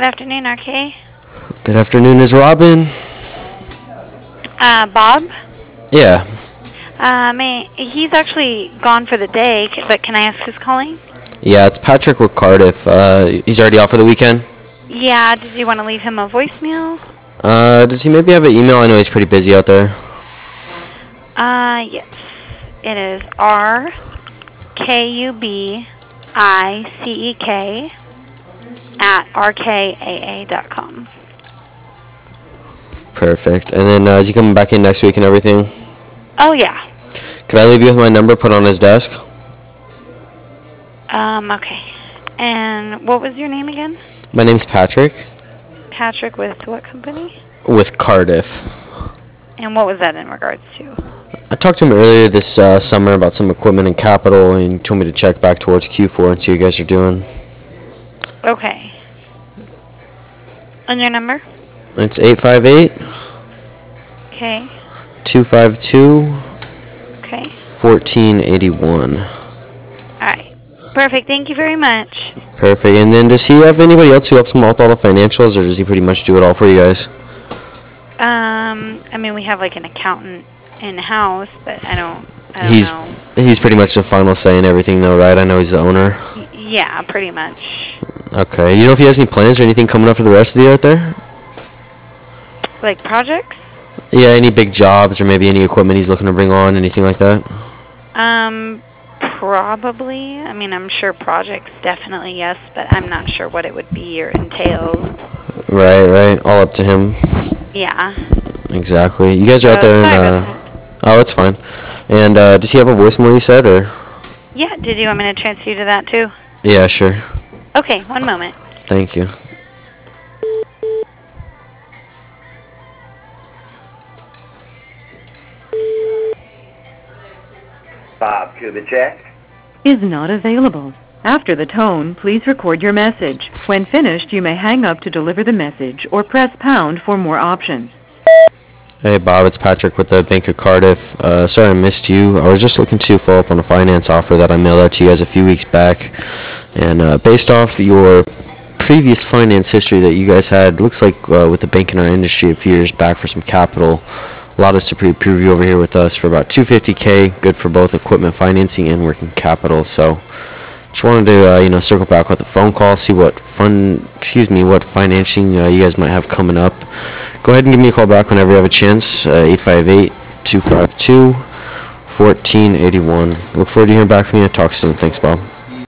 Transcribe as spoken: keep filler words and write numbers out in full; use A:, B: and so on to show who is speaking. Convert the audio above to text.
A: Good afternoon, R K.
B: Good afternoon, is Robin?
A: Uh, Bob?
B: Yeah.
A: Uh, may, he's actually gone for the day, c- but can I ask who's calling?
B: Yeah, it's Patrick with Cardiff. Uh, he's already off for the weekend.
A: Yeah, did you want to leave him a voicemail?
B: Uh, does he maybe have an email? I know he's pretty busy out there.
A: Uh, yes. It is R K U B I C E K at R K A A dot com.
B: Perfect. And then uh, is he coming back in next week and everything?
A: Oh, yeah.
B: Could I leave you with my number put on his desk?
A: Um, okay. And what was your name again?
B: My name's Patrick
A: Patrick with what company?
B: with Cardiff.
A: And what was that in regards to?
B: I talked to him earlier this uh, summer about some equipment and capital, and he told me to check back towards Q four and see how you guys are doing.
A: Okay. And your number?
B: It's eight five eight,
A: Okay.
B: two five two,
A: Okay.
B: one four eight one.
A: All right. Perfect. Thank you very much.
B: Perfect. And then does he have anybody else who helps him out with all the financials, or does he pretty much do it all for you guys?
A: Um, I mean, we have like an accountant in house, but I don't. I don't
B: He's
A: know.
B: he's pretty much the final say in everything, though, right? I know he's the owner.
A: Y- yeah, pretty much.
B: Okay. You know if he has any plans or anything coming up for the rest of the year out there?
A: Like projects?
B: Yeah, any big jobs or maybe any equipment he's looking to bring on, anything like that?
A: Um, probably. I mean, I'm sure projects definitely yes, but I'm not sure what it would be or entails.
B: Right, right. All up to him.
A: Yeah.
B: Exactly. You guys are out
A: So,
B: there in,
A: sorry about
B: uh...
A: that.
B: Oh, it's fine. And, uh, does he have a voicemail you said, or?
A: Yeah. Did you want me to transfer you to that too?
B: Yeah, sure.
A: Okay. One moment.
B: Thank you.
C: Bob Kubicek.
D: Is not available. After the tone, please record your message. When finished, you may hang up to deliver the message or press pound for more options.
B: Hey, Bob, it's Patrick with the Bank of Cardiff. Uh, sorry I missed you. I was just looking to follow up on a finance offer that I mailed out to you guys a few weeks back. And uh, based off your previous finance history that you guys had, looks like uh, with the bank in our industry a few years back for some capital, allowed us to pre-approve you over here with us for about two hundred fifty K, good for both equipment financing and working capital. So just wanted to uh, you know circle back with a phone call, see what fun, excuse me, what financing uh, you guys might have coming up. Go ahead and give me a call back whenever you have a chance. Uh, eight five eight, two five two, one four eight one. Look forward to hearing back from you. Talk soon. Thanks, Bob.